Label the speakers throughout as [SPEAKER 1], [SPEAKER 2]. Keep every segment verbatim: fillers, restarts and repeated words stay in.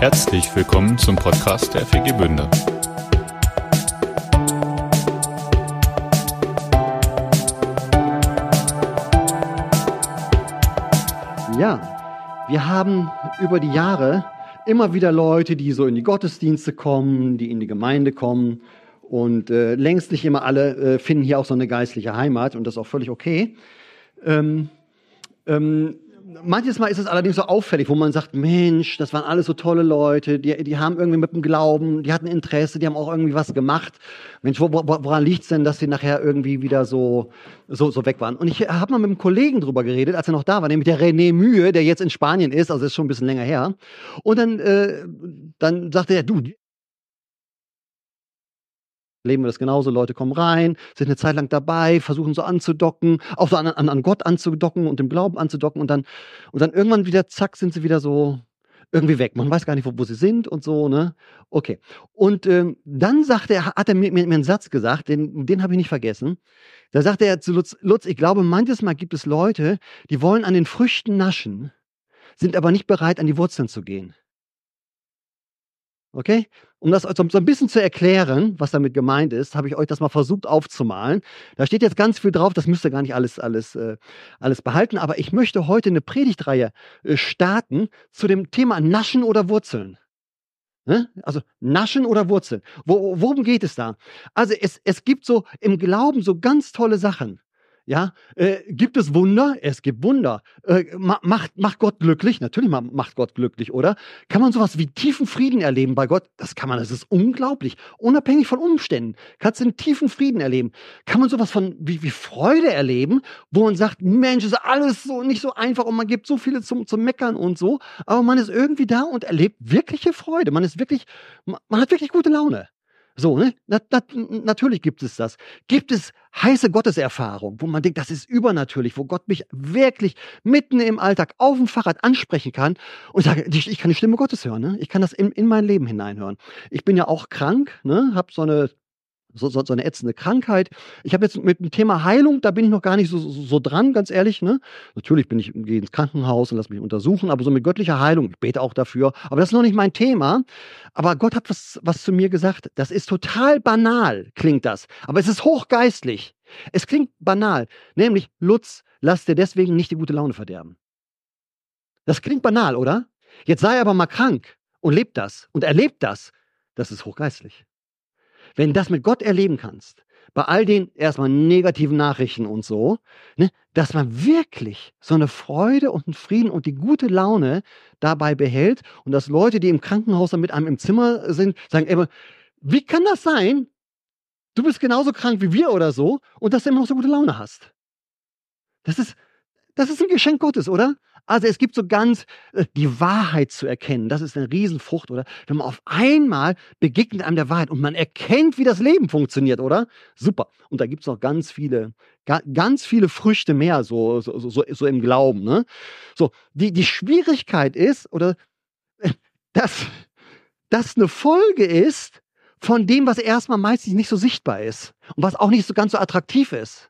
[SPEAKER 1] Herzlich willkommen zum Podcast der F E G Bünde.
[SPEAKER 2] Ja, wir haben über die Jahre immer wieder Leute, die so in die Gottesdienste kommen, die in die Gemeinde kommen. Und äh, längst nicht immer alle äh, finden hier auch so eine geistliche Heimat und das ist auch völlig okay. Ähm, ähm, manches Mal ist es allerdings so auffällig, wo man sagt, Mensch, das waren alles so tolle Leute, die, die haben irgendwie mit dem Glauben, die hatten Interesse, die haben auch irgendwie was gemacht. Mensch, wo, wo, woran liegt es denn, dass sie nachher irgendwie wieder so, so, so weg waren? Und ich habe mal mit einem Kollegen drüber geredet, als er noch da war, nämlich der René Mühe, der jetzt in Spanien ist, also ist schon ein bisschen länger her. Und dann, äh, dann sagte er, du, leben wir das genauso, Leute kommen rein, sind eine Zeit lang dabei, versuchen so anzudocken, auch so an, an, an Gott anzudocken und dem Glauben anzudocken und dann, und dann irgendwann wieder, zack, sind sie wieder so irgendwie weg. Man weiß gar nicht, wo, wo sie sind und so, ne? Okay. Und ähm, dann sagte er, hat er mir, mir, mir einen Satz gesagt, den, den habe ich nicht vergessen. Da sagte er zu Lutz, Lutz, ich glaube, manches Mal gibt es Leute, die wollen an den Früchten naschen, sind aber nicht bereit, an die Wurzeln zu gehen. Okay? Um das so ein bisschen zu erklären, was damit gemeint ist, habe ich euch das mal versucht aufzumalen. Da steht jetzt ganz viel drauf, das müsst ihr gar nicht alles, alles, äh, alles behalten, aber ich möchte heute eine Predigtreihe äh, starten zu dem Thema Naschen oder Wurzeln. Ne? Also Naschen oder Wurzeln. Wo, worum geht es da? Also es, es gibt so im Glauben so ganz tolle Sachen. Ja, äh, gibt es Wunder? Es gibt Wunder. Äh, macht, macht Gott glücklich? Natürlich macht Gott glücklich, oder? Kann man sowas wie tiefen Frieden erleben bei Gott? Das kann man, das ist unglaublich. Unabhängig von Umständen. Kannst du einen tiefen Frieden erleben? Kann man sowas von wie, wie Freude erleben, wo man sagt, Mensch, ist alles so nicht so einfach und man gibt so viele zum, zum Meckern und so, aber man ist irgendwie da und erlebt wirkliche Freude. Man ist wirklich, man hat wirklich gute Laune. So, ne? Na, na, natürlich gibt es das. Gibt es heiße Gotteserfahrung, wo man denkt, das ist übernatürlich, wo Gott mich wirklich mitten im Alltag auf dem Fahrrad ansprechen kann und sage, ich, ich kann die Stimme Gottes hören, ne? Ich kann das in, in mein Leben hineinhören. Ich bin ja auch krank, ne? Habe so eine So, so, so eine ätzende Krankheit. Ich habe jetzt mit dem Thema Heilung, da bin ich noch gar nicht so, so, so dran, ganz ehrlich. Ne? Natürlich bin ich, gehe ins Krankenhaus und lasse mich untersuchen, aber so mit göttlicher Heilung, ich bete auch dafür. Aber das ist noch nicht mein Thema. Aber Gott hat was, was zu mir gesagt. Das ist total banal, klingt das. Aber es ist hochgeistlich. Es klingt banal. Nämlich, Lutz, lass dir deswegen nicht die gute Laune verderben. Das klingt banal, oder? Jetzt sei aber mal krank und lebt das und erlebt das. Das ist hochgeistlich. Wenn du das mit Gott erleben kannst, bei all den erstmal negativen Nachrichten und so, ne, dass man wirklich so eine Freude und einen Frieden und die gute Laune dabei behält und dass Leute, die im Krankenhaus dann mit einem im Zimmer sind, sagen, ey, wie kann das sein? Du bist genauso krank wie wir oder so und dass du immer noch so gute Laune hast. Das ist, das ist ein Geschenk Gottes, oder? Also es gibt so ganz äh, die Wahrheit zu erkennen. Das ist eine Riesenfrucht, oder? Wenn man auf einmal begegnet einem der Wahrheit und man erkennt, wie das Leben funktioniert, oder? Super. Und da gibt es noch ganz viele, ga, ganz viele Früchte mehr, so, so, so, so im Glauben. Ne? So, die, die Schwierigkeit ist, oder äh, dass das eine Folge ist von dem, was erstmal meistens nicht so sichtbar ist und was auch nicht so ganz so attraktiv ist.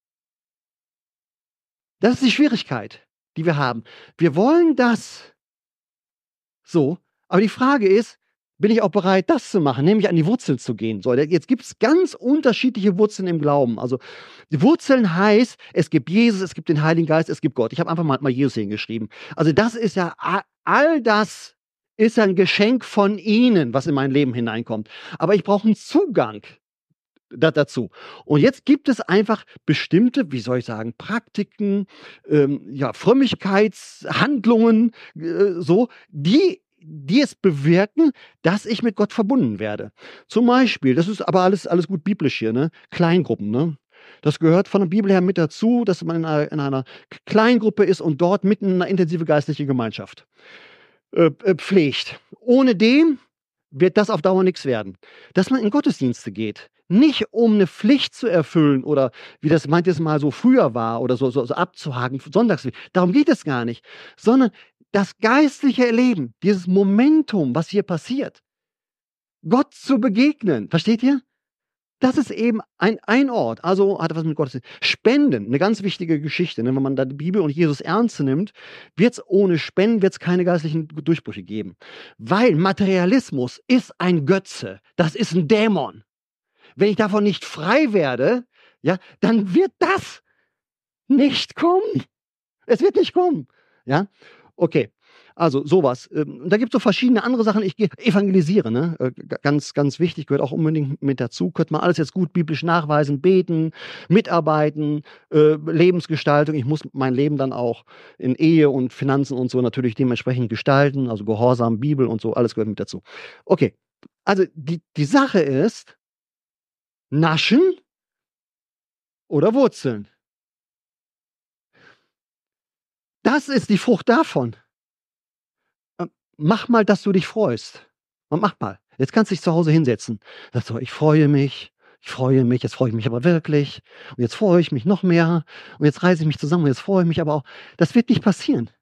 [SPEAKER 2] Das ist die Schwierigkeit, die wir haben. Wir wollen das so, aber die Frage ist, bin ich auch bereit, das zu machen, nämlich an die Wurzeln zu gehen? So, jetzt gibt es ganz unterschiedliche Wurzeln im Glauben. Also die Wurzeln heißt, es gibt Jesus, es gibt den Heiligen Geist, es gibt Gott. Ich habe einfach mal, mal Jesus hingeschrieben. Also das ist ja, all das ist ein Geschenk von ihnen, was in mein Leben hineinkommt. Aber ich brauche einen Zugang dazu. Und jetzt gibt es einfach bestimmte, wie soll ich sagen, Praktiken, ähm, ja, Frömmigkeitshandlungen, äh, so, die, die es bewirken, dass ich mit Gott verbunden werde. Zum Beispiel, das ist aber alles, alles gut biblisch hier, ne? Kleingruppen, ne? Das gehört von der Bibel her mit dazu, dass man in einer, in einer Kleingruppe ist und dort mitten in einer intensive geistliche Gemeinschaft äh, äh, pflegt. Ohne dem wird das auf Dauer nichts werden. Dass man in Gottesdienste geht, nicht um eine Pflicht zu erfüllen oder wie das manches Mal so früher war oder so, so, so abzuhaken, sonntags. Darum geht es gar nicht. Sondern das geistliche Erleben, dieses Momentum, was hier passiert, Gott zu begegnen. Versteht ihr? das ist eben ein, ein Ort. Also hat was mit Gottes. Spenden, eine ganz wichtige Geschichte. Ne? Wenn man da die Bibel und Jesus ernst nimmt, wird es ohne Spenden wird's keine geistlichen Durchbrüche geben. Weil Materialismus ist ein Götze. Das ist ein Dämon. Wenn ich davon nicht frei werde, ja, dann wird das nicht kommen. Es wird nicht kommen. Ja, okay. Also sowas. Ähm, Da gibt es so verschiedene andere Sachen. Ich gehe evangelisieren, ne? Äh, g- Ganz, ganz wichtig, gehört auch unbedingt mit dazu. Könnte man alles jetzt gut biblisch nachweisen, beten, mitarbeiten, äh, Lebensgestaltung. Ich muss mein Leben dann auch in Ehe und Finanzen und so natürlich dementsprechend gestalten. Also Gehorsam, Bibel und so, alles gehört mit dazu. Okay, also die, die Sache ist, naschen oder Wurzeln. Das ist die Frucht davon. Ähm, Mach mal, dass du dich freust. Und mach mal. Jetzt kannst du dich zu Hause hinsetzen. Sagst so, ich freue mich, ich freue mich, jetzt freue ich mich aber wirklich. Und jetzt freue ich mich noch mehr. Und jetzt reiße ich mich zusammen und jetzt freue ich mich aber auch. Das wird nicht passieren.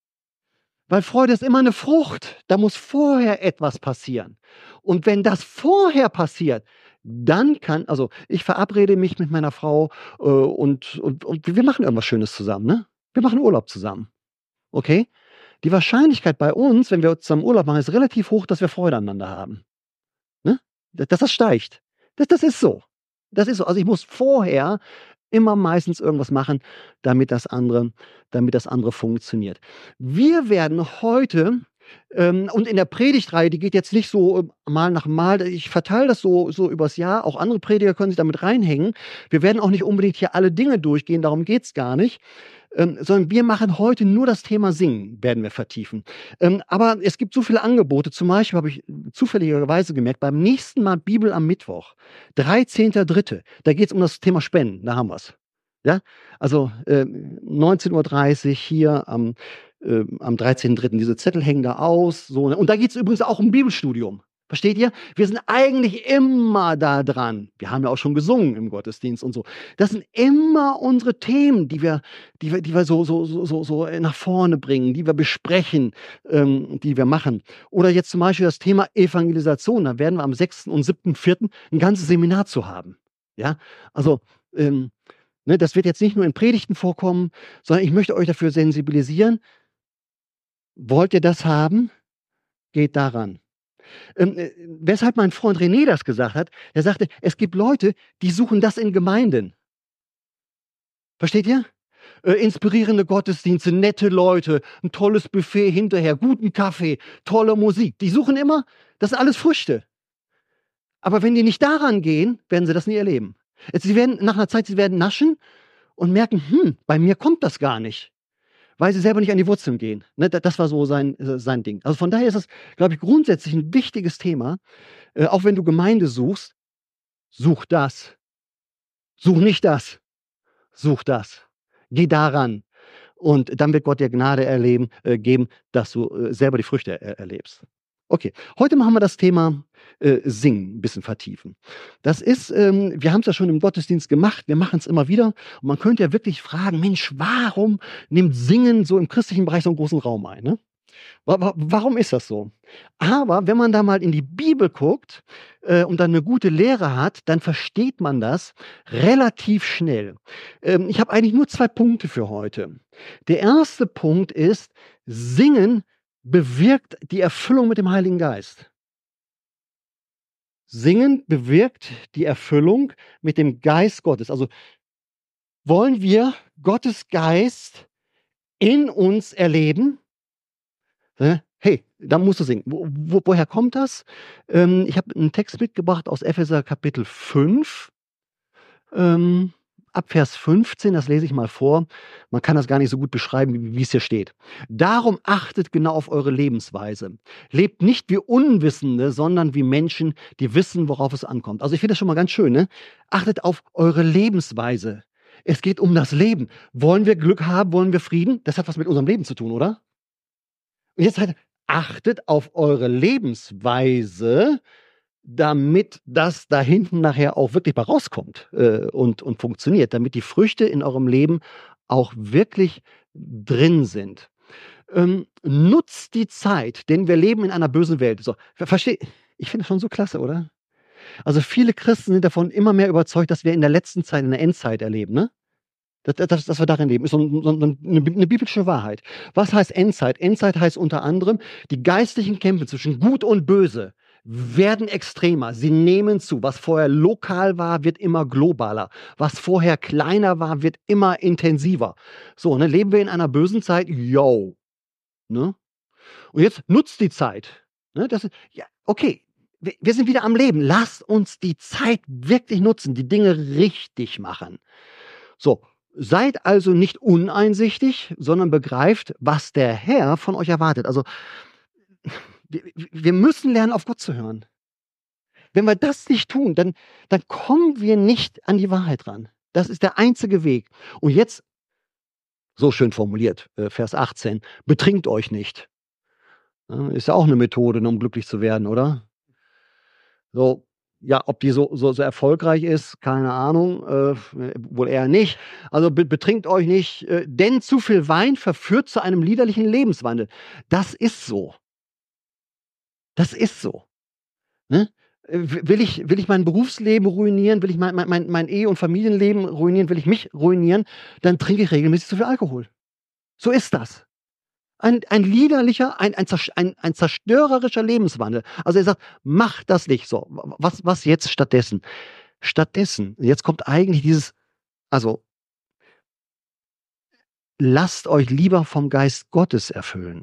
[SPEAKER 2] Weil Freude ist immer eine Frucht. Da muss vorher etwas passieren. Und wenn das vorher passiert, dann kann, also ich verabrede mich mit meiner Frau äh, und, und, und wir machen irgendwas Schönes zusammen. Ne? Wir machen Urlaub zusammen. Okay? Die Wahrscheinlichkeit bei uns, wenn wir zusammen Urlaub machen, ist relativ hoch, dass wir Freude aneinander haben. Ne? Dass das steigt. Das, das ist so. Das ist so. Also ich muss vorher immer meistens irgendwas machen, damit das andere, damit das andere funktioniert. Wir werden heute ähm, und in der Predigtreihe, die geht jetzt nicht so äh, mal nach Mal, ich verteile das so, so übers Jahr, auch andere Prediger können sich damit reinhängen. Wir werden auch nicht unbedingt hier alle Dinge durchgehen, darum geht es gar nicht. Ähm, sondern wir machen heute nur das Thema Singen, werden wir vertiefen. Ähm, aber es gibt so viele Angebote. Zum Beispiel habe ich zufälligerweise gemerkt, beim nächsten Mal Bibel am Mittwoch, dreizehnter dritter da geht es um das Thema Spenden. Da haben wir es. Ja? Also äh, neunzehn Uhr dreißig hier am, äh, am dreizehnten dritten Diese Zettel hängen da aus. So, ne? Und da geht es übrigens auch um Bibelstudium. Versteht ihr? Wir sind eigentlich immer da dran. Wir haben ja auch schon gesungen im Gottesdienst und so. Das sind immer unsere Themen, die wir, die wir, die wir so, so, so, so, so nach vorne bringen, die wir besprechen, ähm, die wir machen. Oder jetzt zum Beispiel das Thema Evangelisation. Da werden wir am sechsten und siebten vierten ein ganzes Seminar zu haben. Ja, also ähm, ne, das wird jetzt nicht nur in Predigten vorkommen, sondern ich möchte euch dafür sensibilisieren. Wollt ihr das haben? Geht daran. Ähm, äh, weshalb mein Freund René das gesagt hat, er sagte, es gibt Leute, die suchen das in Gemeinden. Versteht ihr? Äh, inspirierende Gottesdienste, nette Leute, ein tolles Buffet hinterher, guten Kaffee, tolle Musik. Die suchen immer, das sind alles Früchte. Aber wenn die nicht daran gehen, werden sie das nie erleben. Jetzt, sie werden nach einer Zeit, sie werden naschen und merken, hm, bei mir kommt das gar nicht. Weil sie selber nicht an die Wurzeln gehen. Ne, das war so sein, äh, sein Ding. Also von daher ist das, glaube ich, grundsätzlich ein wichtiges Thema. Äh, auch wenn du Gemeinde suchst, such das. Such nicht das. Such das. Geh daran. Und dann wird Gott dir Gnade erleben, äh, geben, dass du äh, selber die Früchte er erlebst. Okay, heute machen wir das Thema äh, Singen ein bisschen vertiefen. Das ist, ähm, wir haben es ja schon im Gottesdienst gemacht, wir machen es immer wieder. Und man könnte ja wirklich fragen, Mensch, warum nimmt Singen so im christlichen Bereich so einen großen Raum ein? Ne? Wa wa warum ist das so? Aber wenn man da mal in die Bibel guckt äh, und dann eine gute Lehre hat, dann versteht man das relativ schnell. Ähm, ich habe eigentlich nur zwei Punkte für heute. Der erste Punkt ist, Singen bewirkt die Erfüllung mit dem Heiligen Geist. Singen bewirkt die Erfüllung mit dem Geist Gottes. Also wollen wir Gottes Geist in uns erleben? Hey, da musst du singen. Wo, wo, woher kommt das? Ähm, ich habe einen Text mitgebracht aus Epheser Kapitel fünf. Ähm, ab Vers fünfzehn, das lese ich mal vor. Man kann das gar nicht so gut beschreiben, wie, wie es hier steht. Darum achtet genau auf eure Lebensweise. Lebt nicht wie Unwissende, sondern wie Menschen, die wissen, worauf es ankommt. Also ich finde das schon mal ganz schön. Ne? Achtet auf eure Lebensweise. Es geht um das Leben. Wollen wir Glück haben? Wollen wir Frieden? Das hat was mit unserem Leben zu tun, oder? Und jetzt halt, achtet auf eure Lebensweise, damit das da hinten nachher auch wirklich mal rauskommt äh, und, und funktioniert, damit die Früchte in eurem Leben auch wirklich drin sind. Ähm, nutzt die Zeit, denn wir leben in einer bösen Welt. So, versteht? Ich finde das schon so klasse, oder? Also viele Christen sind davon immer mehr überzeugt, dass wir in der letzten Zeit, in der Endzeit erleben, ne? Dass, dass, dass wir darin leben, ist so, ein, so eine, eine biblische Wahrheit. Was heißt Endzeit? Endzeit heißt unter anderem, die geistlichen Kämpfe zwischen Gut und Böse werden extremer. Sie nehmen zu. Was vorher lokal war, wird immer globaler. Was vorher kleiner war, wird immer intensiver. So, ne, leben wir in einer bösen Zeit? Yo. Ne? Und jetzt nutzt die Zeit. Ne, das ist, ja, okay, wir, wir sind wieder am Leben. Lasst uns die Zeit wirklich nutzen, die Dinge richtig machen. So, seid also nicht uneinsichtig, sondern begreift, was der Herr von euch erwartet. Also, wir, wir müssen lernen, auf Gott zu hören. Wenn wir das nicht tun, dann, dann kommen wir nicht an die Wahrheit ran. Das ist der einzige Weg. Und jetzt, so schön formuliert, äh, Vers achtzehn, betrinkt euch nicht. Ja, ist ja auch eine Methode, um glücklich zu werden, oder? So, ja, ob die so, so, so erfolgreich ist, keine Ahnung, äh, wohl eher nicht. Also be betrinkt euch nicht, äh, denn zu viel Wein verführt zu einem liederlichen Lebenswandel. Das ist so. Das ist so. Ne? Will ich, will ich mein Berufsleben ruinieren? Will ich mein, mein, mein Ehe- und Familienleben ruinieren? Will ich mich ruinieren? Dann trinke ich regelmäßig zu viel Alkohol. So ist das. Ein, ein liederlicher, ein, ein, ein, ein zerstörerischer Lebenswandel. Also er sagt, mach das nicht so. Was, was jetzt stattdessen? Stattdessen, jetzt kommt eigentlich dieses, also lasst euch lieber vom Geist Gottes erfüllen.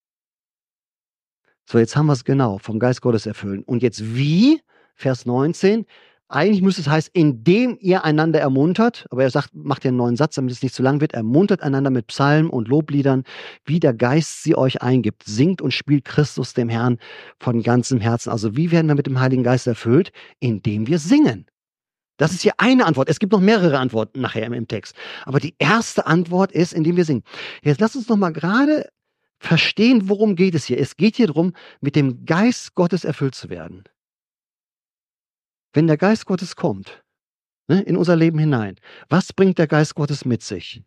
[SPEAKER 2] So, jetzt haben wir es genau, vom Geist Gottes erfüllen. Und jetzt wie? Vers neunzehn. Eigentlich müsste es heißen, indem ihr einander ermuntert, aber er sagt, macht ja einen neuen Satz, damit es nicht zu lang wird, ermuntert einander mit Psalmen und Lobliedern, wie der Geist sie euch eingibt. Singt und spielt Christus dem Herrn von ganzem Herzen. Also wie werden wir mit dem Heiligen Geist erfüllt? Indem wir singen. Das ist hier eine Antwort. Es gibt noch mehrere Antworten nachher im Text. Aber die erste Antwort ist, indem wir singen. Jetzt lasst uns noch mal gerade verstehen, worum geht es hier. Es geht hier darum, mit dem Geist Gottes erfüllt zu werden. Wenn der Geist Gottes kommt, ne, in unser Leben hinein, was bringt der Geist Gottes mit sich?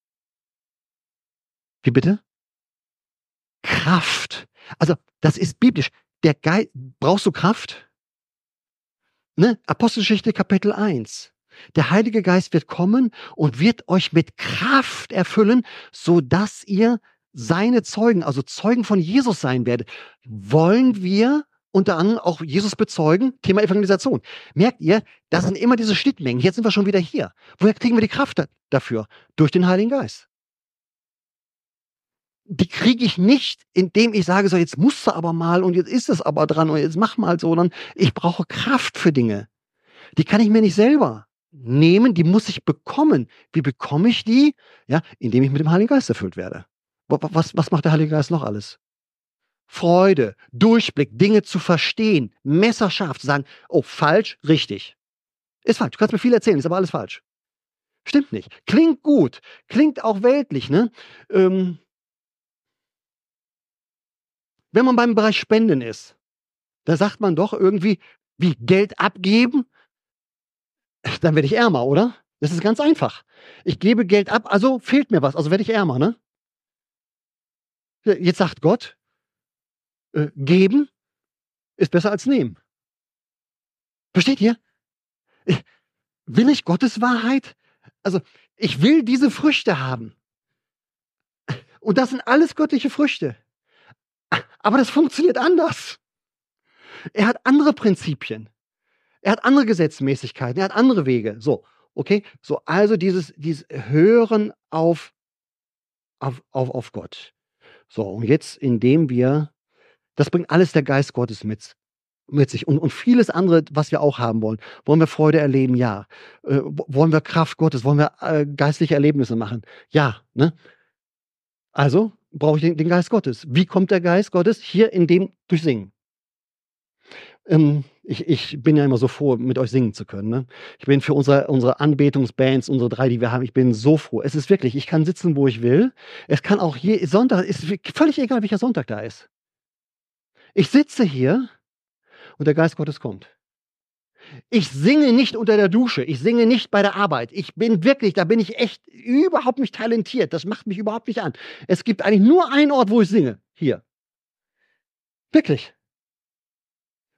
[SPEAKER 2] Wie bitte? Kraft. Also, das ist biblisch. Der Geist, brauchst du Kraft? Ne? Apostelgeschichte Kapitel eins. Der Heilige Geist wird kommen und wird euch mit Kraft erfüllen, sodass ihr seine Zeugen, also Zeugen von Jesus sein werdet. Wollen wir unter anderem auch Jesus bezeugen? Thema Evangelisation. Merkt ihr, das sind immer diese Schnittmengen. Jetzt sind wir schon wieder hier. Woher kriegen wir die Kraft da, dafür? Durch den Heiligen Geist. Die kriege ich nicht, indem ich sage, so jetzt musst du aber mal und jetzt ist es aber dran und jetzt mach mal so, sondern ich brauche Kraft für Dinge. Die kann ich mir nicht selber nehmen, die muss ich bekommen. Wie bekomme ich die? Ja, indem ich mit dem Heiligen Geist erfüllt werde. Was, was macht der Heilige Geist noch alles? Freude, Durchblick, Dinge zu verstehen, messerscharf zu sagen, oh, falsch, richtig. Ist falsch. Du kannst mir viel erzählen, ist aber alles falsch. Stimmt nicht. Klingt gut, klingt auch weltlich, ne? Ähm, wenn man beim Bereich Spenden ist, da sagt man doch irgendwie, wie Geld abgeben, dann werde ich ärmer, oder? Das ist ganz einfach. Ich gebe Geld ab, also fehlt mir was, also werde ich ärmer, ne? Jetzt sagt Gott, äh, geben ist besser als nehmen. Versteht ihr? Ich, will ich Gottes Wahrheit? Also, ich will diese Früchte haben. Und das sind alles göttliche Früchte. Aber das funktioniert anders. Er hat andere Prinzipien. Er hat andere Gesetzmäßigkeiten. Er hat andere Wege. So, okay? So, also dieses, dieses Hören auf, auf, auf, auf Gott. So, und jetzt, indem wir, das bringt alles der Geist Gottes mit, mit sich. Und, und vieles andere, was wir auch haben wollen. Wollen wir Freude erleben? Ja. Äh, wollen wir Kraft Gottes? Wollen wir äh, geistliche Erlebnisse machen? Ja. Ne? Also brauche ich den, den Geist Gottes. Wie kommt der Geist Gottes? Hier in dem durch Singen. Ähm, ich, ich bin ja immer so froh, mit euch singen zu können. Ne? Ich bin für unsere, unsere Anbetungsbands, unsere drei, die wir haben, ich bin so froh. Es ist wirklich, ich kann sitzen, wo ich will. Es kann auch je, Sonntag, ist völlig egal, welcher Sonntag da ist. Ich sitze hier und der Geist Gottes kommt. Ich singe nicht unter der Dusche, ich singe nicht bei der Arbeit. Ich bin wirklich, da bin ich echt überhaupt nicht talentiert. Das macht mich überhaupt nicht an. Es gibt eigentlich nur einen Ort, wo ich singe. Hier. Wirklich.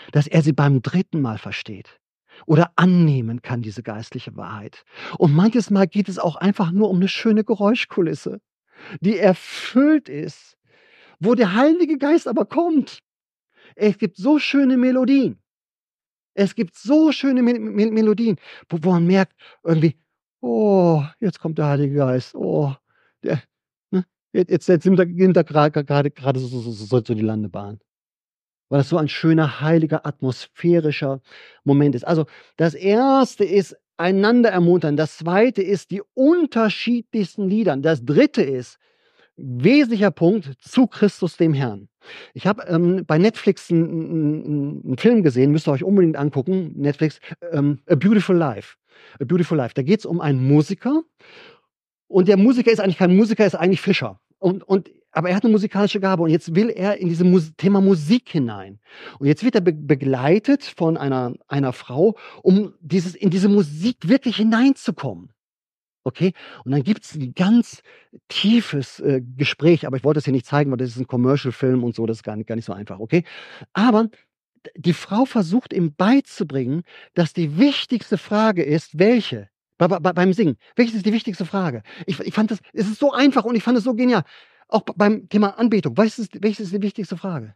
[SPEAKER 2] dass er sie beim dritten Mal versteht oder annehmen kann, diese geistliche Wahrheit. Und manches Mal geht es auch einfach nur um eine schöne Geräuschkulisse, die erfüllt ist, wo der Heilige Geist aber kommt. Es gibt so schöne Melodien. Es gibt so schöne Me Me Melodien, wo, wo man merkt, irgendwie, oh, jetzt kommt der Heilige Geist. Oh, der, ne? Jetzt, jetzt nimmt er, nimmt er gerade, gerade, gerade so, so, so, so die Landebahn. Weil das so ein schöner, heiliger, atmosphärischer Moment ist. Also das Erste ist einander ermuntern. Das Zweite ist die unterschiedlichsten Lieder. Das Dritte ist, wesentlicher Punkt, zu Christus dem Herrn. Ich habe ähm, bei Netflix einen Film gesehen, müsst ihr euch unbedingt angucken, Netflix, ähm, A Beautiful Life. A Beautiful Life. Da geht es um einen Musiker und der Musiker ist eigentlich kein Musiker, ist eigentlich Fischer. Und, und, aber er hat eine musikalische Gabe und jetzt will er in dieses Mus Thema Musik hinein. Und jetzt wird er be begleitet von einer, einer Frau, um dieses, in diese Musik wirklich hineinzukommen. Okay? Und dann gibt es ein ganz tiefes äh, Gespräch, aber ich wollte es hier nicht zeigen, weil das ist ein Commercial-Film und so, das ist gar nicht, gar nicht so einfach, okay? Aber die Frau versucht ihm beizubringen, dass die wichtigste Frage ist, welche? Bei, bei, beim Singen. Welche ist die wichtigste Frage? Ich, ich fand das, es ist so einfach und ich fand es so genial. Auch beim Thema Anbetung. Welches ist, welches ist die wichtigste Frage?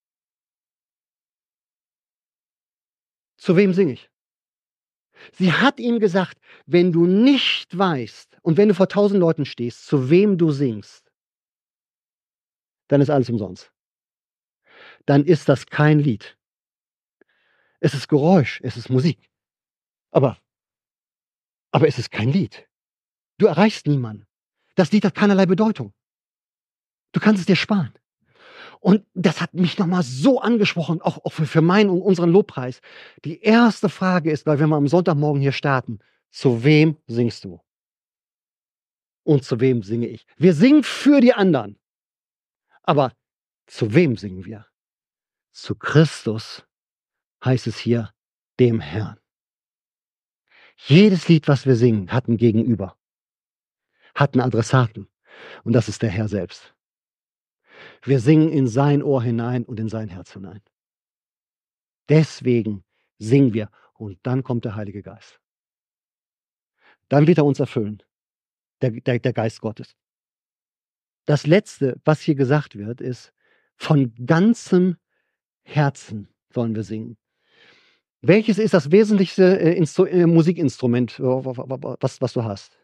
[SPEAKER 2] Zu wem singe ich? Sie hat ihm gesagt, wenn du nicht weißt und wenn du vor tausend Leuten stehst, zu wem du singst, dann ist alles umsonst. Dann ist das kein Lied. Es ist Geräusch, es ist Musik. Aber, aber es ist kein Lied. Du erreichst niemanden. Das Lied hat keinerlei Bedeutung. Du kannst es dir sparen. Und das hat mich nochmal so angesprochen, auch, auch für, für meinen und unseren Lobpreis. Die erste Frage ist, weil wir mal am Sonntagmorgen hier starten, zu wem singst du? Und zu wem singe ich? Wir singen für die anderen. Aber zu wem singen wir? Zu Christus, heißt es hier, dem Herrn. Jedes Lied, was wir singen, hat ein Gegenüber, hat einen Adressaten. Und das ist der Herr selbst. Wir singen in sein Ohr hinein und in sein Herz hinein. Deswegen singen wir. Und dann kommt der Heilige Geist. Dann wird er uns erfüllen. Der, der, der Geist Gottes. Das Letzte, was hier gesagt wird, ist, von ganzem Herzen sollen wir singen. Welches ist das wesentlichste äh, Instru äh, Musikinstrument, was, was du hast?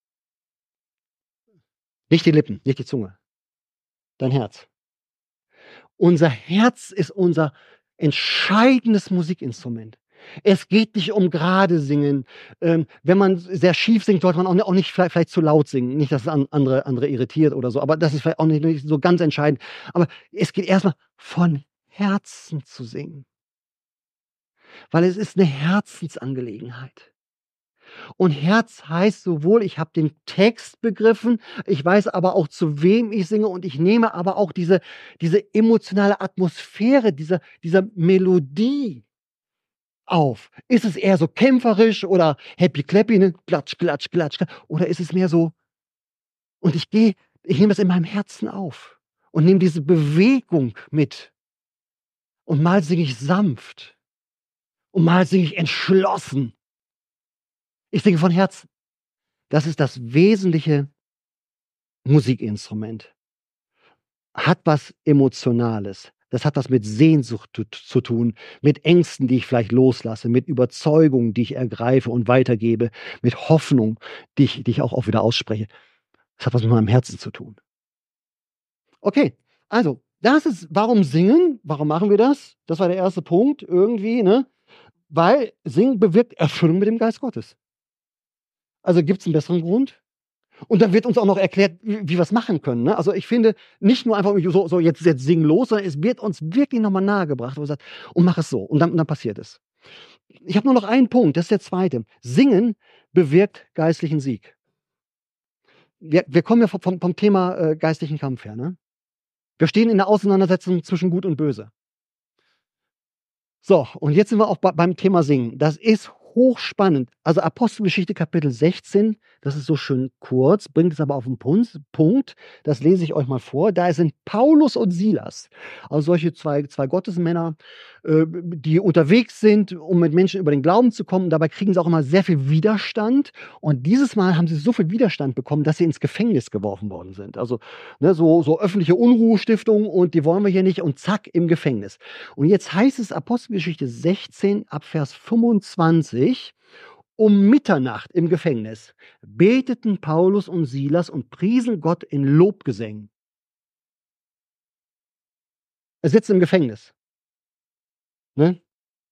[SPEAKER 2] Nicht die Lippen, nicht die Zunge. Dein Herz. Unser Herz ist unser entscheidendes Musikinstrument. Es geht nicht um gerade singen. Ähm, wenn man sehr schief singt, sollte man auch nicht, auch nicht vielleicht, vielleicht zu laut singen. Nicht, dass es andere, andere irritiert oder so. Aber das ist vielleicht auch nicht, nicht so ganz entscheidend. Aber es geht erstmal von Herzen zu singen. Weil es ist eine Herzensangelegenheit. Und Herz heißt sowohl, ich habe den Text begriffen, ich weiß aber auch, zu wem ich singe und ich nehme aber auch diese, diese emotionale Atmosphäre, dieser, dieser Melodie auf. Ist es eher so kämpferisch oder happy clappy, ne? Klatsch, klatsch, klatsch, klatsch, oder ist es mehr so, und ich gehe, ich nehme das in meinem Herzen auf und nehme diese Bewegung mit. Und mal singe ich sanft und mal singe ich entschlossen. Ich singe von Herzen. Das ist das wesentliche Musikinstrument. Hat was Emotionales. Das hat was mit Sehnsucht zu, zu tun, mit Ängsten, die ich vielleicht loslasse, mit Überzeugungen, die ich ergreife und weitergebe, mit Hoffnung, die ich, die ich auch, auch wieder ausspreche. Das hat was mit meinem Herzen zu tun. Okay, also, das ist, warum singen? Warum machen wir das? Das war der erste Punkt, irgendwie, ne? Weil Singen bewirkt Erfüllung mit dem Geist Gottes. Also gibt es einen besseren Grund? Und dann wird uns auch noch erklärt, wie, wie wir es machen können. Ne? Also ich finde, nicht nur einfach so, so jetzt, jetzt singen los, sondern es wird uns wirklich nochmal nahegebracht, wo wir sagen, und mach es so. Und dann, und dann passiert es. Ich habe nur noch einen Punkt, das ist der zweite. Singen bewirkt geistlichen Sieg. Wir, wir kommen ja vom, vom Thema äh, geistlichen Kampf her. Ne? Wir stehen in der Auseinandersetzung zwischen Gut und Böse. So, und jetzt sind wir auch bei, beim Thema Singen. Das ist hochspannend. Also Apostelgeschichte Kapitel sechzehn, das ist so schön kurz, bringt es aber auf den Punkt. Punkt. Das lese ich euch mal vor. Da sind Paulus und Silas, also solche zwei, zwei Gottesmänner, äh, die unterwegs sind, um mit Menschen über den Glauben zu kommen. Dabei kriegen sie auch immer sehr viel Widerstand. Und dieses Mal haben sie so viel Widerstand bekommen, dass sie ins Gefängnis geworfen worden sind. Also ne, so, so öffentliche Unruhestiftung und die wollen wir hier nicht und zack, im Gefängnis. Und jetzt heißt es Apostelgeschichte sechzehn ab Vers fünfundzwanzig, um Mitternacht im Gefängnis beteten Paulus und Silas und priesen Gott in Lobgesängen. Er sitzt im Gefängnis. Ne?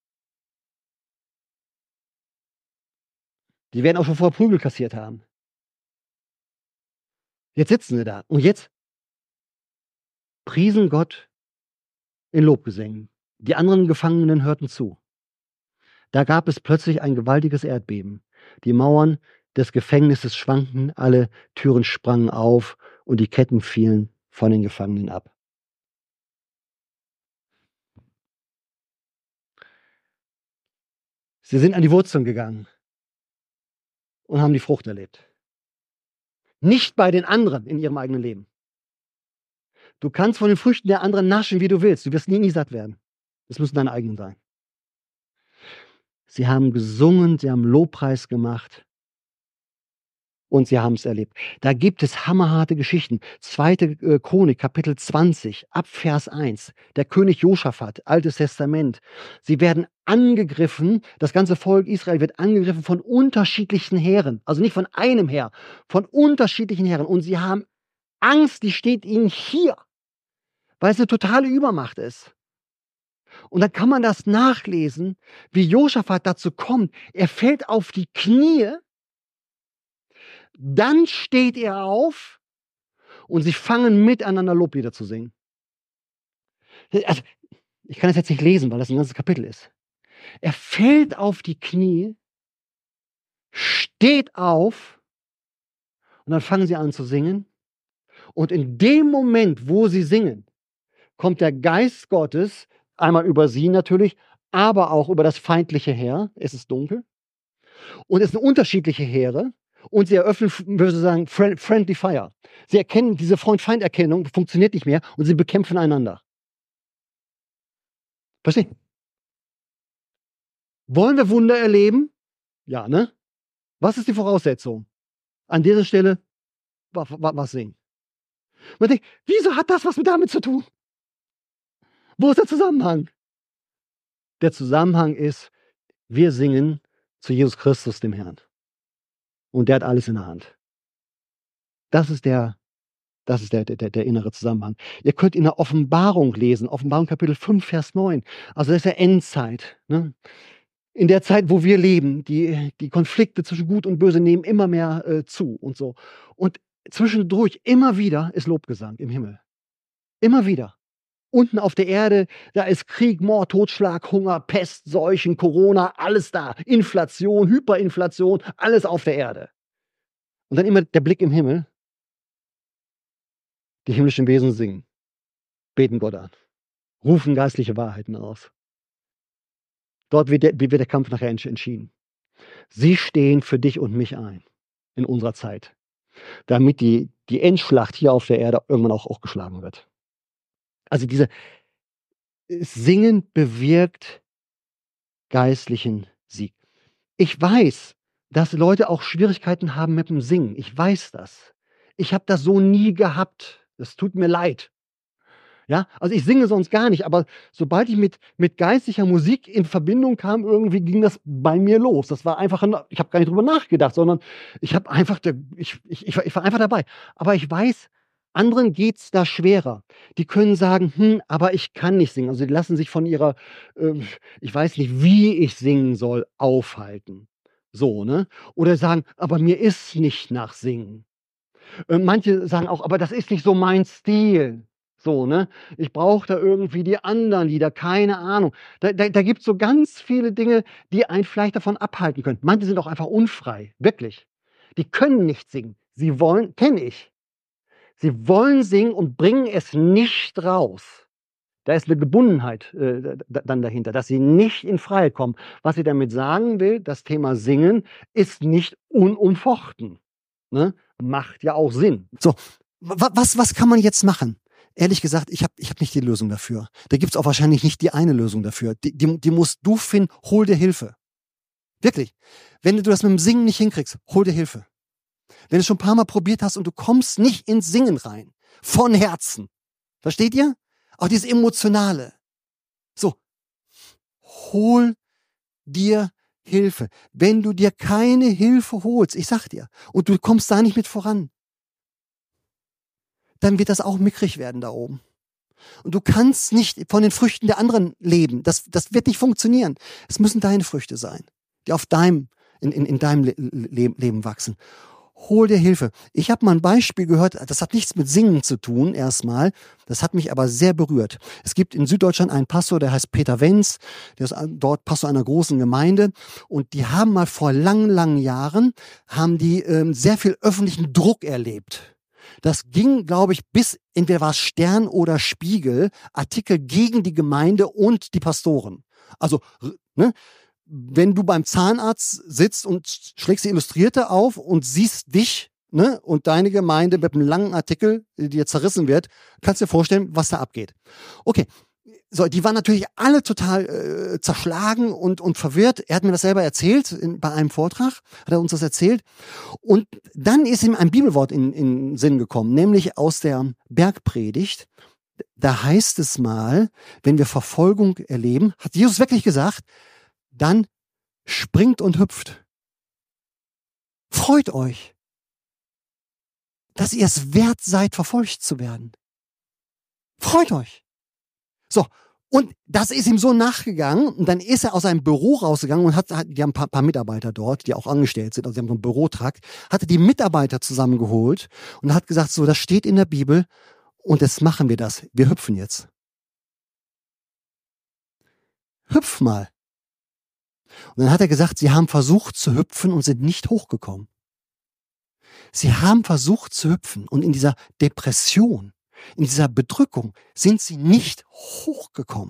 [SPEAKER 2] Die werden auch schon vorher Prügel kassiert haben. Jetzt sitzen sie da und jetzt priesen Gott in Lobgesängen. Die anderen Gefangenen hörten zu. Da gab es plötzlich ein gewaltiges Erdbeben. Die Mauern des Gefängnisses schwankten, alle Türen sprangen auf und die Ketten fielen von den Gefangenen ab. Sie sind an die Wurzeln gegangen und haben die Frucht erlebt. Nicht bei den anderen in ihrem eigenen Leben. Du kannst von den Früchten der anderen naschen, wie du willst. Du wirst nie, nie satt werden. Das müssen deine eigenen sein. Sie haben gesungen, sie haben Lobpreis gemacht und sie haben es erlebt. Da gibt es hammerharte Geschichten. Zweite äh, Chronik, Kapitel zwanzig, ab Vers eins. Der König Josaphat, Altes Testament. Sie werden angegriffen, das ganze Volk Israel wird angegriffen von unterschiedlichen Heeren. Also nicht von einem Heer, von unterschiedlichen Heeren. Und sie haben Angst, die steht ihnen hier, weil es eine totale Übermacht ist. Und dann kann man das nachlesen, wie Josaphat dazu kommt. Er fällt auf die Knie, dann steht er auf und sie fangen miteinander Loblieder zu singen. Also, ich kann das jetzt nicht lesen, weil das ein ganzes Kapitel ist. Er fällt auf die Knie, steht auf und dann fangen sie an zu singen. Und in dem Moment, wo sie singen, kommt der Geist Gottes, einmal über sie natürlich, aber auch über das feindliche Heer. Es ist dunkel. Und es sind unterschiedliche Heere. Und sie eröffnen, würde ich sagen, Friendly Fire. Sie erkennen, diese Freund-Feind-Erkennung funktioniert nicht mehr und sie bekämpfen einander. Verstehen? Wollen wir Wunder erleben? Ja, ne? Was ist die Voraussetzung? An dieser Stelle was, was singen. Man denkt, wieso hat das was mit damit zu tun? Wo ist der Zusammenhang? Der Zusammenhang ist, wir singen zu Jesus Christus, dem Herrn. Und der hat alles in der Hand. Das ist der, das ist der, der, der innere Zusammenhang. Ihr könnt in der Offenbarung lesen, Offenbarung Kapitel fünf, Vers neun. Also das ist ja Endzeit. Ne? In der Zeit, wo wir leben, die, die Konflikte zwischen Gut und Böse nehmen immer mehr äh, zu und so. Und zwischendurch immer wieder ist Lobgesang im Himmel. Immer wieder. Unten auf der Erde, da ist Krieg, Mord, Totschlag, Hunger, Pest, Seuchen, Corona, alles da. Inflation, Hyperinflation, alles auf der Erde. Und dann immer der Blick im Himmel. Die himmlischen Wesen singen, beten Gott an, rufen geistliche Wahrheiten aus. Dort wird der, wird der Kampf nachher entschieden. Sie stehen für dich und mich ein in unserer Zeit, damit die, die Endschlacht hier auf der Erde irgendwann auch, auch geschlagen wird. Also diese Singen bewirkt geistlichen Sieg. Ich weiß, dass Leute auch Schwierigkeiten haben mit dem Singen. Ich weiß das. Ich habe das so nie gehabt. Das tut mir leid. Ja, also ich singe sonst gar nicht, aber sobald ich mit, mit geistlicher Musik in Verbindung kam, irgendwie ging das bei mir los. Das war einfach, ein, ich habe gar nicht drüber nachgedacht, sondern ich habe einfach, ich, ich, ich war einfach dabei. Aber ich weiß, anderen geht's da schwerer. Die können sagen, hm, aber ich kann nicht singen. Also die lassen sich von ihrer, äh, ich weiß nicht, wie ich singen soll, aufhalten. So, ne? Oder sagen, aber mir ist nicht nach Singen. Äh, manche sagen auch, aber das ist nicht so mein Stil. So, ne? Ich brauche da irgendwie die anderen Lieder, keine Ahnung. Da, da, da gibt es so ganz viele Dinge, die einen vielleicht davon abhalten können. Manche sind auch einfach unfrei, wirklich. Die können nicht singen. Sie wollen, kenne ich. Sie wollen singen und bringen es nicht raus. Da ist eine Gebundenheit äh, dann dahinter, dass sie nicht in Freiheit kommen. Was sie damit sagen will, das Thema Singen ist nicht unumfochten. Ne? Macht ja auch Sinn. So, was, was kann man jetzt machen? Ehrlich gesagt, ich habe ich hab nicht die Lösung dafür. Da gibt's auch wahrscheinlich nicht die eine Lösung dafür. Die, die, die musst du finden, hol dir Hilfe. Wirklich. Wenn du das mit dem Singen nicht hinkriegst, hol dir Hilfe. Wenn du es schon ein paar Mal probiert hast und du kommst nicht ins Singen rein, von Herzen. Versteht ihr? Auch dieses Emotionale. So, hol dir Hilfe. Wenn du dir keine Hilfe holst, ich sag dir, und du kommst da nicht mit voran, dann wird das auch mickrig werden da oben. Und du kannst nicht von den Früchten der anderen leben. Das, das wird nicht funktionieren. Es müssen deine Früchte sein, die auf deinem, in, in, in deinem Le Le Leben wachsen. Hol dir Hilfe. Ich habe mal ein Beispiel gehört, das hat nichts mit Singen zu tun erstmal, das hat mich aber sehr berührt. Es gibt in Süddeutschland einen Pastor, der heißt Peter Wenz, der ist dort Pastor einer großen Gemeinde und die haben mal vor langen, langen Jahren, haben die ähm, sehr viel öffentlichen Druck erlebt. Das ging, glaube ich, bis, entweder war es Stern oder Spiegel, Artikel gegen die Gemeinde und die Pastoren. Also, ne? Wenn du beim Zahnarzt sitzt und schlägst die Illustrierte auf und siehst dich, ne, und deine Gemeinde mit einem langen Artikel, die dir zerrissen wird, kannst du dir vorstellen, was da abgeht. Okay, so, die waren natürlich alle total äh, zerschlagen und, und verwirrt. Er hat mir das selber erzählt in, bei einem Vortrag, hat er uns das erzählt. Und dann ist ihm ein Bibelwort in, in den Sinn gekommen, nämlich aus der Bergpredigt. Da heißt es mal, wenn wir Verfolgung erleben, hat Jesus wirklich gesagt, dann springt und hüpft. Freut euch, dass ihr es wert seid, verfolgt zu werden. Freut euch. So, und das ist ihm so nachgegangen und dann ist er aus seinem Büro rausgegangen und hat, die haben ein paar, paar Mitarbeiter dort, die auch angestellt sind, also die haben so einen Bürotrakt, hatte die Mitarbeiter zusammengeholt und hat gesagt, so, das steht in der Bibel und jetzt machen wir das. Wir hüpfen jetzt. Hüpf mal. Und dann hat er gesagt, sie haben versucht zu hüpfen und sind nicht hochgekommen. Sie haben versucht zu hüpfen und in dieser Depression, in dieser Bedrückung sind sie nicht hochgekommen.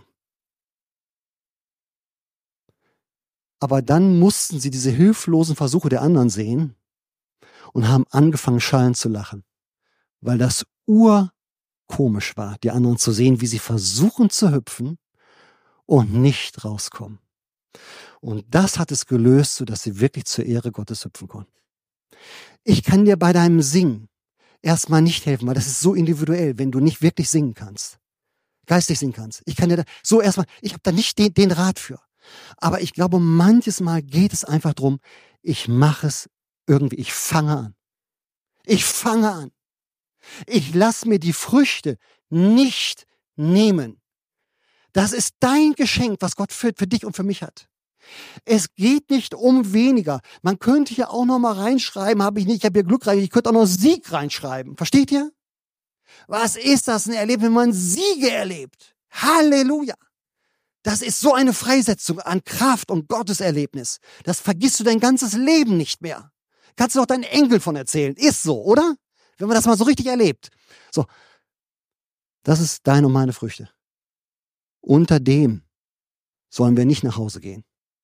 [SPEAKER 2] Aber dann mussten sie diese hilflosen Versuche der anderen sehen und haben angefangen, schallend zu lachen, weil das urkomisch war, die anderen zu sehen, wie sie versuchen zu hüpfen und nicht rauskommen. Und das hat es gelöst, sodass sie wirklich zur Ehre Gottes hüpfen konnten. Ich kann dir bei deinem Singen erstmal nicht helfen, weil das ist so individuell, wenn du nicht wirklich singen kannst. Geistig singen kannst. Ich kann dir da so erstmal, ich habe da nicht den, den Rat für. Aber ich glaube, manches Mal geht es einfach drum, ich mache es irgendwie, ich fange an. Ich fange an. Ich lasse mir die Früchte nicht nehmen. Das ist dein Geschenk, was Gott für, für dich und für mich hat. Es geht nicht um weniger. Man könnte hier auch noch mal reinschreiben, habe ich nicht, ich habe hier Glück rein, ich könnte auch noch Sieg reinschreiben. Versteht ihr? Was ist das ein Erlebnis, wenn man Siege erlebt? Halleluja! Das ist so eine Freisetzung an Kraft und Gotteserlebnis. Das vergisst du dein ganzes Leben nicht mehr. Kannst du doch deinen Enkel von erzählen. Ist so, oder? Wenn man das mal so richtig erlebt. So, das ist deine und meine Früchte. Unter dem sollen wir nicht nach Hause gehen.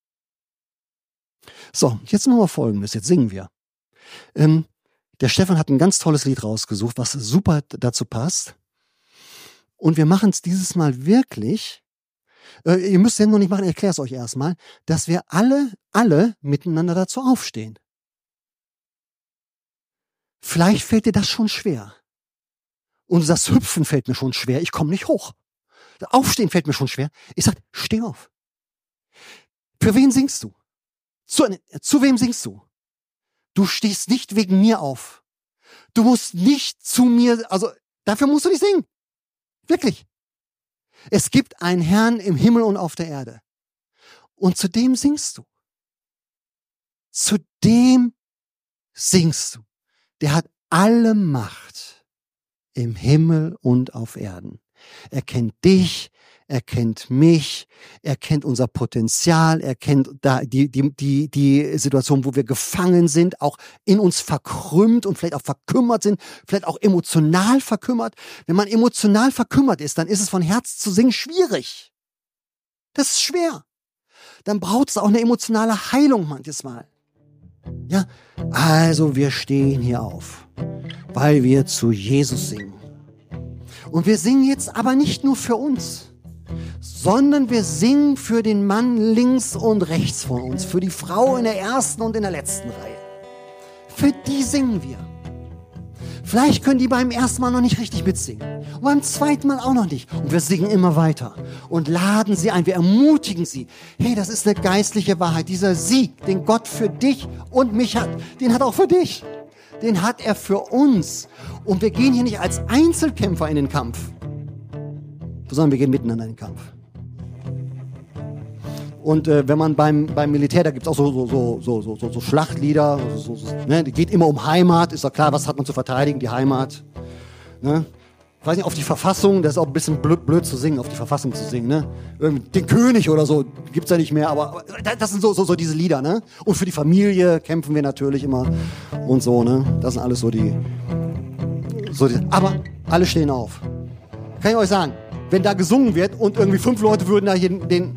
[SPEAKER 2] So, jetzt machen wir Folgendes, jetzt singen wir. Ähm, der Stefan hat ein ganz tolles Lied rausgesucht, was super dazu passt. Und wir machen es dieses Mal wirklich, äh, ihr müsst es ja noch nicht machen, ich erkläre es euch erstmal, dass wir alle, alle miteinander dazu aufstehen. Vielleicht fällt dir das schon schwer. Und das Hüpfen fällt mir schon schwer, ich komme nicht hoch. Das Aufstehen fällt mir schon schwer. Ich sage, steh auf. Für wen singst du? Zu, zu wem singst du? Du stehst nicht wegen mir auf. Du musst nicht zu mir, also dafür musst du nicht singen. Wirklich. Es gibt einen Herrn im Himmel und auf der Erde. Und zu dem singst du. Zu dem singst du. Der hat alle Macht im Himmel und auf Erden. Er kennt dich, er kennt mich, er kennt unser Potenzial, er kennt da die, die, die, die Situation, wo wir gefangen sind, auch in uns verkrümmt und vielleicht auch verkümmert sind, vielleicht auch emotional verkümmert. Wenn man emotional verkümmert ist, dann ist es von Herz zu singen schwierig. Das ist schwer. Dann braucht es auch eine emotionale Heilung manches Mal. Ja, also wir stehen hier auf, weil wir zu Jesus singen. Und wir singen jetzt aber nicht nur für uns, sondern wir singen für den Mann links und rechts von uns, für die Frau in der ersten und in der letzten Reihe. Für die singen wir. Vielleicht können die beim ersten Mal noch nicht richtig mitsingen und beim zweiten Mal auch noch nicht. Und wir singen immer weiter und laden sie ein, wir ermutigen sie. Hey, das ist eine geistliche Wahrheit. Dieser Sieg, den Gott für dich und mich hat, den hat er auch für dich. Den hat er für uns. Und wir gehen hier nicht als Einzelkämpfer in den Kampf, sondern wir gehen miteinander in den Kampf. Und äh, wenn man beim, beim Militär, da gibt es auch so, so, so, so, so, so, so Schlachtlieder, so, so, ne? Die geht immer um Heimat, ist doch klar, was hat man zu verteidigen, die Heimat. Ne? Ich weiß nicht, auf die Verfassung, das ist auch ein bisschen blöd, blöd zu singen, auf die Verfassung zu singen. Ne? Den König oder so gibt es ja nicht mehr, aber das sind so, so, so diese Lieder. Ne? Und für die Familie kämpfen wir natürlich immer und so. Ne? Das sind alles so die, so die... Aber alle stehen auf. Kann ich euch sagen, wenn da gesungen wird und irgendwie fünf Leute würden da hier den... den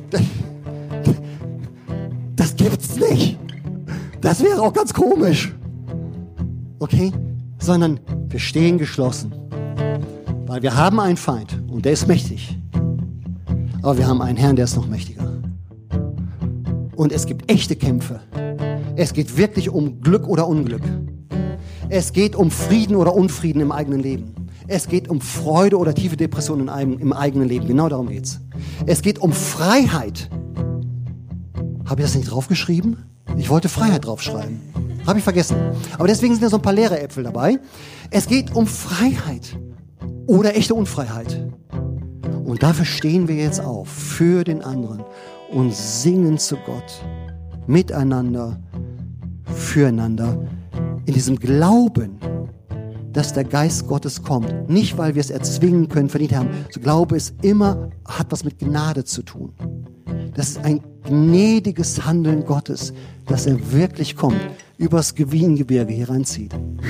[SPEAKER 2] das gibt's nicht. Das wäre auch ganz komisch. Okay? Sondern wir stehen geschlossen. Weil wir haben einen Feind und der ist mächtig. Aber wir haben einen Herrn, der ist noch mächtiger. Und es gibt echte Kämpfe. Es geht wirklich um Glück oder Unglück. Es geht um Frieden oder Unfrieden im eigenen Leben. Es geht um Freude oder tiefe Depression in einem, im eigenen Leben. Genau darum geht's. Es geht um Freiheit. Habe ich das nicht draufgeschrieben? Ich wollte Freiheit draufschreiben. Habe ich vergessen. Aber deswegen sind da so ein paar leere Äpfel dabei. Es geht um Freiheit oder echte Unfreiheit. Und dafür stehen wir jetzt auf, für den anderen und singen zu Gott, miteinander, füreinander, in diesem Glauben, dass der Geist Gottes kommt. Nicht, weil wir es erzwingen können, verdient haben. So Glaube ist immer, hat was mit Gnade zu tun. Das ist ein gnädiges Handeln Gottes, dass er wirklich kommt, übers Wiehengebirge hier reinzieht.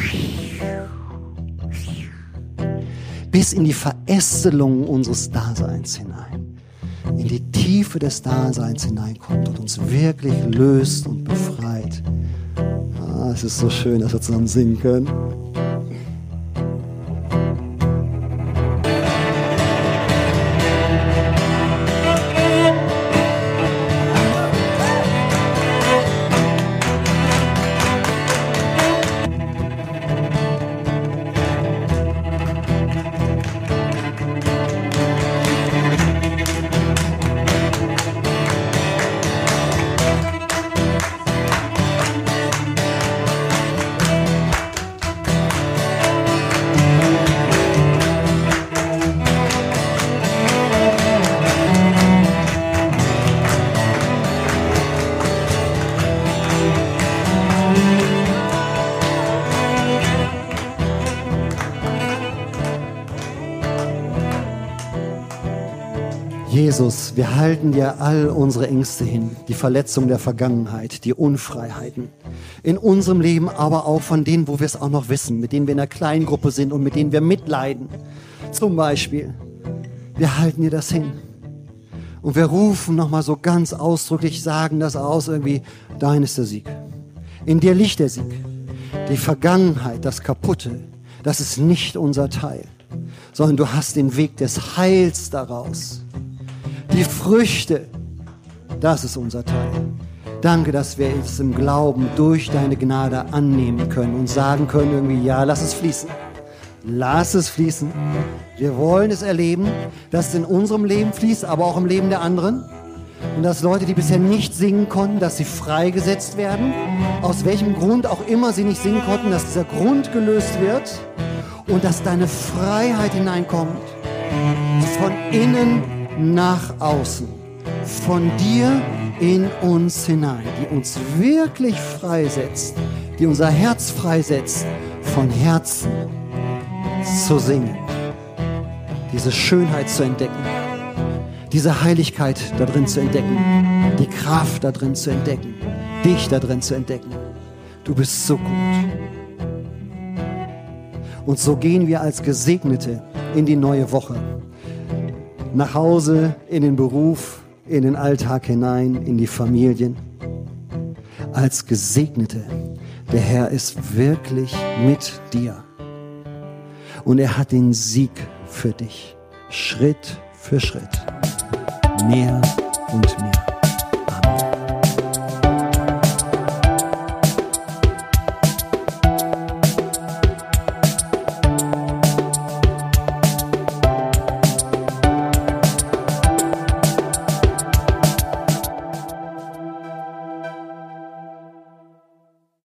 [SPEAKER 2] Bis in die Verästelung unseres Daseins hinein. In die Tiefe des Daseins hineinkommt und uns wirklich löst und befreit. Ah, es ist so schön, dass wir zusammen singen können. Jesus, wir halten dir all unsere Ängste hin, die Verletzung der Vergangenheit, die Unfreiheiten in unserem Leben, aber auch von denen, wo wir es auch noch wissen, mit denen wir in einer Kleingruppe sind und mit denen wir mitleiden. Zum Beispiel, wir halten dir das hin. Und wir rufen nochmal so ganz ausdrücklich, sagen das aus, irgendwie, dein ist der Sieg. In dir liegt der Sieg. Die Vergangenheit, das Kaputte, das ist nicht unser Teil, sondern du hast den Weg des Heils daraus. Die Früchte, das ist unser Teil. Danke, dass wir es im Glauben durch deine Gnade annehmen können und sagen können irgendwie, ja, lass es fließen. Lass es fließen. Wir wollen es erleben, dass es in unserem Leben fließt, aber auch im Leben der anderen. Und dass Leute, die bisher nicht singen konnten, dass sie freigesetzt werden. Aus welchem Grund auch immer sie nicht singen konnten, dass dieser Grund gelöst wird. Und dass deine Freiheit hineinkommt. Von innen nach außen, von dir in uns hinein, die uns wirklich freisetzt, die unser Herz freisetzt, von Herzen zu singen, diese Schönheit zu entdecken, diese Heiligkeit da drin zu entdecken, die Kraft da drin zu entdecken, dich da drin zu entdecken. Du bist so gut. Und so gehen wir als Gesegnete in die neue Woche. Nach Hause, in den Beruf, in den Alltag hinein, in die Familien. Als Gesegnete. Der Herr ist wirklich mit dir. Und er hat den Sieg für dich. Schritt für Schritt. Mehr und mehr.